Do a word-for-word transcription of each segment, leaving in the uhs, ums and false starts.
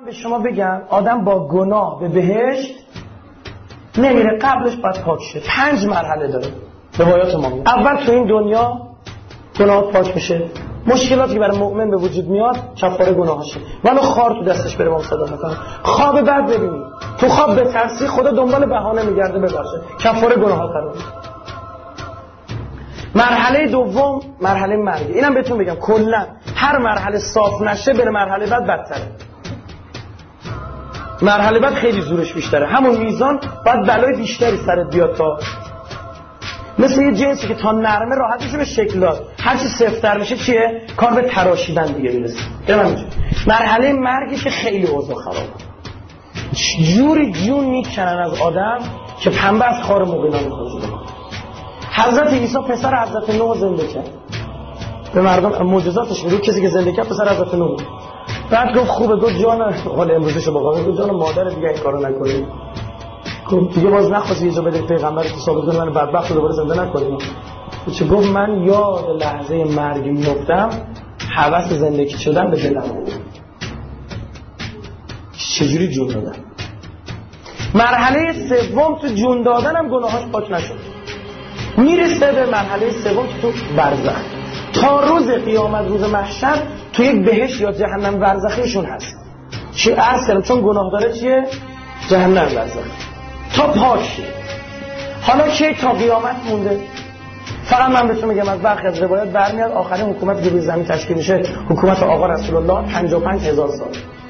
به شما بگم آدم با گناه به بهشت نمیره، قبلش باید پاک شه. پنج مرحله داره روایات ما میگه. اول تو این دنیا گناه پاک میشه، مشکلاتی که برای مؤمن به وجود میاد کفاره گناهاشه. ولو خار تو دستش بره ما صدا میکنه. خواب بعد ببینی تو خواب بترسی خدا دنبال بهانه میگرده ببخشه، کفاره گناهات قرار. مرحله دوم مرحله مرگ. اینم بهتون بگم کلا هر مرحله صاف نشه بره مرحله بعد بدتره. مرحله بعد خیلی زورش بیشتره، همون میزان باید بلای بیشتری سرت بیاد تا مثل یه جنسی که تا نرمه راحت میشه به شکل داد، هر چی سفت‌تر میشه چیه؟ کار به تراشیدن دیگه میرسه. مرحله مرگی که خیلی اوضاع خرابه، جوری جون میکنن از آدم که پنبه از خار موبینا میخوره. حضرت عیسی پسر حضرت نوح زنده کرد، به مردم معجزاتش میگه کسی که زنده کرد پسر حضرت نوح. بعد گفت خوبه، گفت جان حال امروزشو با گفت جان مادر دیگه این کارو نکنید، گفت دیگه باز نخواستی یه جا بده پیغمبر که ثابت کنه من بدبخت رو دوباره زنده نکنید. چه گفت من یاد لحظه مرگ میافتم، هوس زندگی شدن به دلم اومد. چجوری جون دادن؟ مرحله سوم تو جون دادن هم گناهاش پاک نشد، میرسه به مرحله سوم که تو برزخ تا روز قیامت روز محشر تو یک بهشت یا جهنم برزخیشون هست. چی عرض کردم چون گناه داره چیه؟ جهنم برزخ تا پاک شه. حالا کی تا قیامت مونده؟ فقط من بهتون میگم از برخی از روایات برمیاد آخرین حکومت که روی زمین تشکیل میشه حکومت آقا رسول الله پنجاه و پنج هزار سال.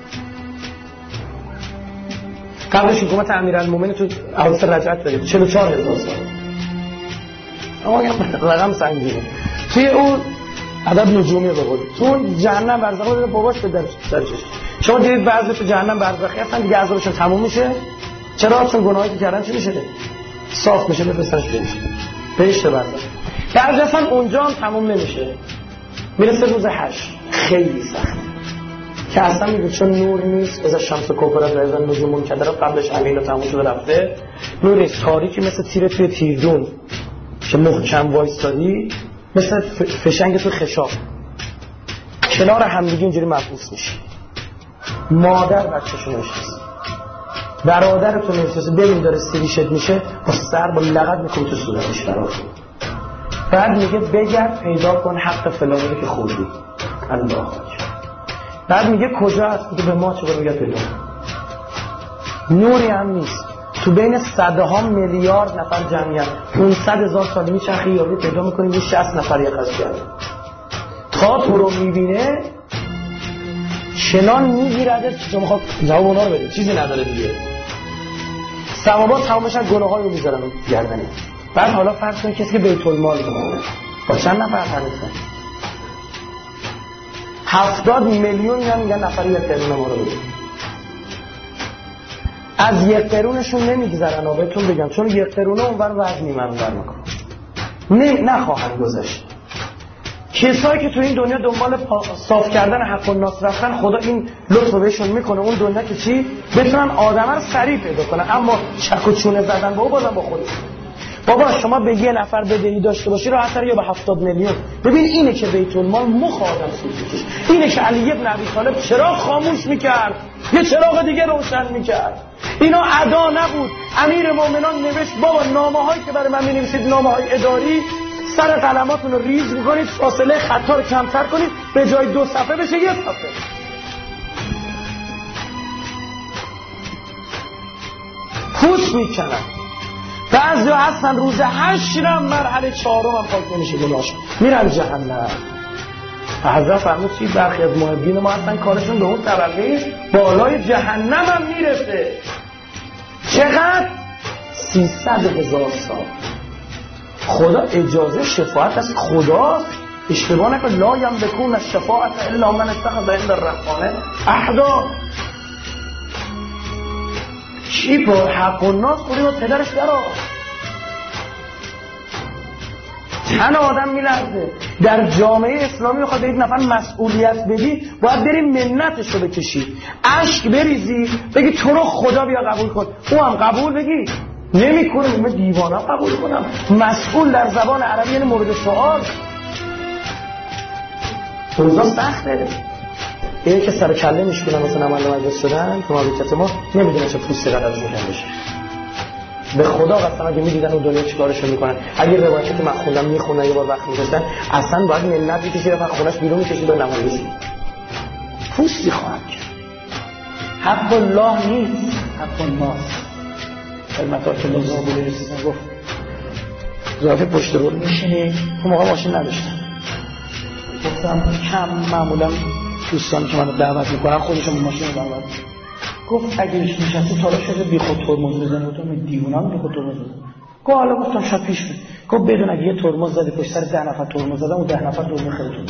قبلش حکومت امیرالمومنین تو حوادث رجعت دارید چهل و چهار هزار سال. اما رقم سنگینه. توی اون عدد نجومی به قول تو جهنم برزخ رو باباش به درش سرش. شما دیدید بعضی تو جهنم برزخی هستن دیگه عذابشون تموم میشه. چرا؟ چون گناهی که کردن چی میشه؟ صاف میشه، بفرستنش بهشت. بهشت برزخ. بعضی اصلا اونجا هم تموم نمیشه، میرسه روز حشر خیلی سخت که اصلا میگه چون نور نیست، از شمس کوکورت و از نجوم منکدره قبلش امیل تموم شده رفته، نور نیست، تاریکی مثل تیر توی تیردون که محکم وایستادی، مثل فشنگ تو خشاب کنار همدیگه اینجوری مبعوث میشه. مادر بچه‌شو نشست، برادرتون نشسته، ببین داره سریشت میشه، با سر با لغت میکنه تو صورتش برات. بعد میگه بگرد پیدا کن حق فلانی که خوردی. الله اکبر. بعد میگه کجا هست؟ میگه به ما چه بگه پیدا. نوری هم نیست، تو بین صدها میلیارد نفر جمعیت پانصد هزار سال میچرخی یاری پیدا میکنیم یه شصت نفر یقظ کرده تا تو رو میبینه چنان میگیرده که شما میخواد جواب اونا رو بدید، چیزی نداره دیگه. سماوات تمامش گناه های رو میذارن گردنه. بعد حالا فرض کنید کسی که بیت المال کنه با چند نفر حرکت هفتاد میلیون میان میگن نفری یک قرون ما رو بدید. از یک قرونشون نمیگذرن ها بهتون بگم، چون یک قرونه اونور وزنی من اونور میکنم نه نخواهن گذشت. کسایی که تو این دنیا دنبال صاف کردن حق و ناس رفتن خدا این لطف رو بهشون میکنه اون دنیا که چی؟ بتونن آدم رو سریع پیدا کنن، اما چک و چونه زدن با او بازم با خودش. بابا شما به یه نفر بدهی داشته باشی راحت یا به هفتاد میلیون. ببین اینه که بیت المال مخ آدم سوزیکش، اینه که علی ابن ابی طالب چراغ خاموش میکرد یه چراغ دیگه روشن میکرد. اینا ادا نبود. امیر مومنان نوشت بابا نامه‌هایی که برای من می‌نویسید نامه‌های اداری، سر قلماتون رو ریز می‌کنید، فاصله خطا رو کمتر کنید، به جای دو صفحه بشه یک صفحه. پوست میکنن. بعضی هستن روز حشر مرحله چهارم هم پاک نمیشه گناهشون، میرن جهنم. حضرت فرمود چی؟ برخی از محبین ما هستن کارشون به اون طبقه بالای جهنم هم میرسه. چقدر؟ سیصد هزار سال. خدا اجازه شفاعت از خداست. اشتباه نکن، لا یملکون الشفاعة الا من اتخذ عند الرحمن عهدا. چی با حق و ناس خودی با پدرش درا تن آدم میلرزه. در جامعه اسلامی بخواد به یک نفر مسئولیت بدی باید بری منتش رو بکشی، اشک بریزی، بگی تو رو خدا بیا قبول کن، او هم قبول بگی نمی کنه، من دیوانم قبول کنم. مسئول در زبان عربی یعنی مورد سوال. اوضاع سخته. یه که سر کله میشکنن مثلا عمل مجلس شدن تو مملکت ما نمیدونه چه پوستی قرار روشن بشه. به خدا قسم اگه میدیدن اون دنیا چیکارشون میکنن. اگه روایتی که من خوندم میخونن یه بار وقت میذاشتن اصلا باید ملت بکشه رفت خونش بیرون میکشید به نمایش پوستی خواهد کرد. حق الله نیست، حق الناس. علمتات الله زابولی رسیدن گفت ظرف پشت رول میشینی. اون موقع ماشین نداشتم، گفتم کم معمولا دوستانی که منو دعوت میکنن خودشون ماشین رو دعوت. گفت اگه ایش نشستی تالا شده بی خود ترمز بزنی. گفتم من دیوونم بی خود ترمز بزنی. گفت حالا گفتم شاید پیش بید. گفت بدون اگه یه ترمز زدی پشت سر ده نفر ترمز زدم و ده نفر دورمون خیلیتون.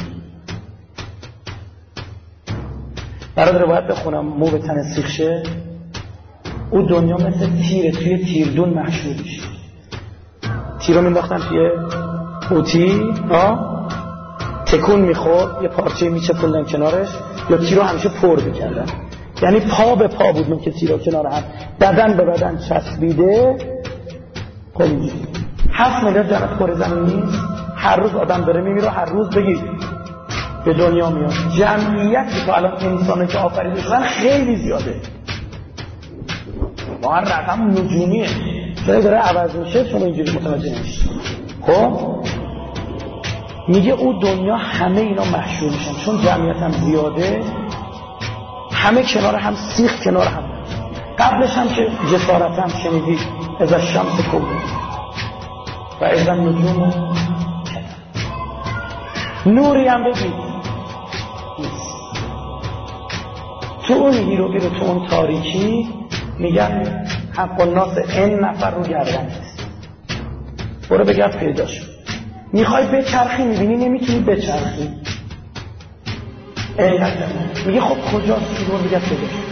برای روایت بخونم مو به تن سیخ شه. او دنیا مثل تیره توی تیردون محشور میشه. تیر رو مینداختن توی قوطی تکون میخورد یه پارچه میچپوندن کنارش یا تیر رو همیشه پر میکردن. یعنی پا به پا بود که تیر رو کنار هم بدن به بدن چسبیده. خب هفت میلیارد جنت کره زمین نیست. هر روز آدم داره میمیره. هر روز بگید به دنیا میاد. جمعیتی که الان انسانه که آفریده شدن خیلی زیاده. واقعا رقم نجومیه. داره داره عوض میشه شما اینجوری متوجه نمیشید. خب میگه او دنیا همه اینا محشور میشن چون جمعیت هم زیاده. همه کنار هم سیخ کنار هم. قبلش هم که جسارت هم شنیدی از الشمس کبرت و از النجوم نوری هم بگید تو اون هیرو بیرو تو اون تاریکی میگن حق الناس این نفر رو گردن برو بگرد پیدا شد. میخوای بچرخی میبینی نمیتونی بچرخی. اینقدر میگه خب کجاست؟ برو بگرد پیدا شد.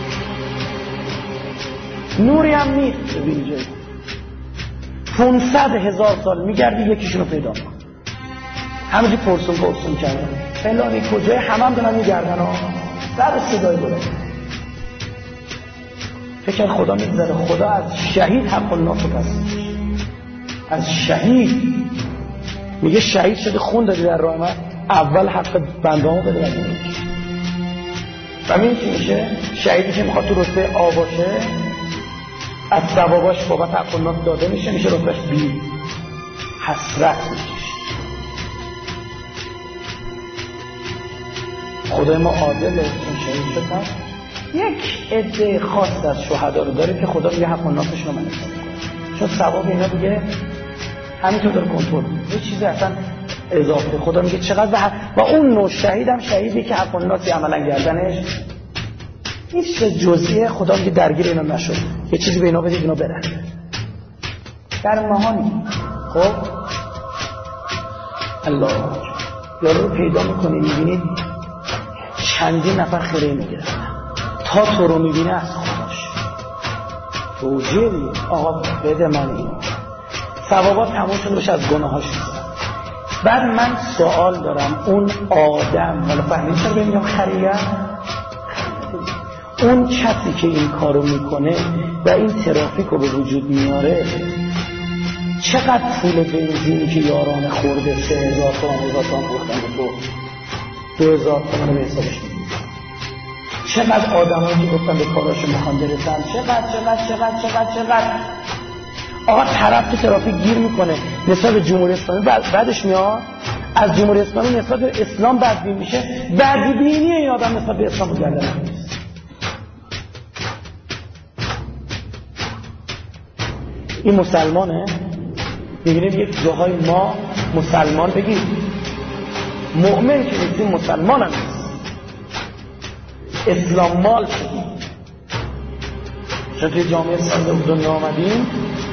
نوری هم نیست. ببین جایی پونصد هزار سال میگردی یکیشونو پیدا کن. همینجی پرسون پرسون کردن فلانی کجای همه هم دارن میگردن ها. سر صدای بلند فکر خدا میگذره. خدا از شهید حق الناس پس از شهید میگه شهید شده خون دادی در راه من اول حق بندامو بده بده. و این چی میشه؟ شهیدی که میخواد تو رتبه آ باشه از ثواباش بابت حق الناس داده میشه میشه رتبهش بی. حسرت میشه. خدای ما عادله. این شهید شد یک عده خاص از شهدا رو داره که خدا میگه حق الناسش رو منظور کنه چون ثواب اینا دیگه همینطور داره کنترل میکنه. یه چیزی اصلا اضافه. خدا میگه چقدر و اون نوع شهید هم شهیدی که حق الناسی عملا گردنش هیچ جزئیه. خدا میگه درگیر اینا نشد. یه چیزی به اینا بدید اینا برن در مهانی. خب الله یارو رو پیدا میکنی میبینید چندین نفر خیره میگیرن تا تو رو میبینه از خودش توجیه دیگه آقا بده من این ثوابات تموم شده بشه از گناهاش میزن. بعد من سوال دارم اون آدم حالا فهمید چرا بمیدم خریه اون کسی که این کارو میکنه و این ترافیک رو به وجود میاره چقدر پول بنزینی که یاران خورده سه هزار تومن هزار تومن بختن تو دو هزار تومن به حسابش میده. چقدر آدمایی که گفتن به کاراشو میخوان برسن چقدر چقدر چقدر چقدر چقدر آقا طرف تو ترافیک گیر میکنه نسبت به جمهوری اسلامی بعدش میاد از جمهوری اسلامی نسبت به اسلام بدبین میشه. بدبینی این آدم نسبت به اسلام گردن نمیشه. این مسلمانه ببینید یک جاهای ما مسلمان بگید مؤمن که نیستیم مسلمان هم نیست. اسلام مال شدیم چون توی جامعه اسلام به دنیا آمدیم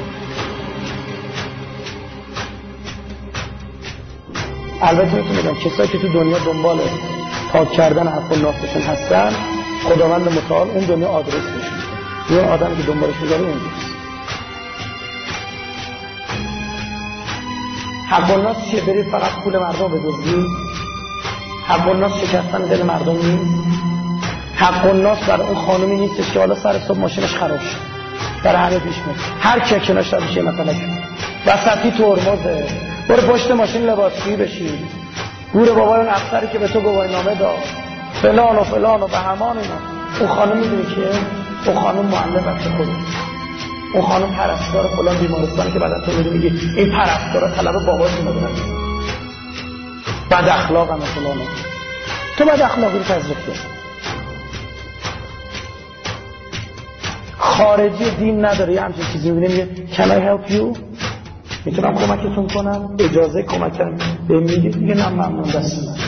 البته میتونم بگم کسایی که تو دنیا دنبال پاک کردن حق الناسشون هستن خداوند متعال اون دنیا آدرس بشون یه آدم که دنبالش میذاره اونجاست. حق الناس چیه؟ برید فقط پول مردم بدزدید؟ حق الناس شکستن دل مردم نیست؟ حق الناس برای اون خانومی نیستش که حالا سر صبح ماشینش خراب شد برای همه پیش میاد هر کی کناش داد میشه مثلا وسطی ترمزه برو پشت ماشین لباسشویی بشی گور بابای اون افسری که به تو گواهی نامه داد فلان و فلان و به همان اینا. اون خانم میدونی که اون خانم معلم بچه خودش، اون خانم پرستار فلان بیمارستانی که بعدا تو میدونی این پرستارا طلب باباشون بودن، بد اخلاق هم فلان. تو بد اخلاقی رو تزریق کن. خارجی دین نداره یه همچین چیزی میبینه میگه can I help you؟ میتونم کمکتون کنم؟ اجازه کمکم به میگه میگه نه ممنون دست من.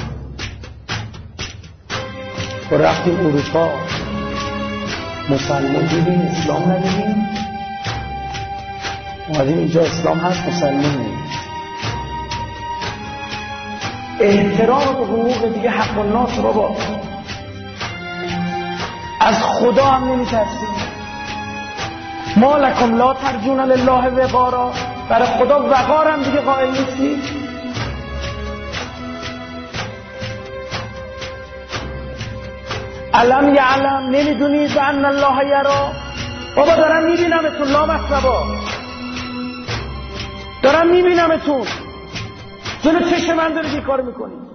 و رفتیم اروپا مسلمان دیدیم اسلام ندیدیم، اومدیم اینجا اسلام هست مسلمان ندیدیم. احترام به حقوق دیگه حق الناس بابا. از خدا هم نمیترسیم. ما لکم لا ترجون لله وقارا، برای خدا وقار هم دیگه قائل نیستی. علم یعلم، نمیدونید ان الله یرا؟ بابا دارم میبینمتون، لا مصبا دارم میبینمتون، جلو چشم من دارید این کار میکنید.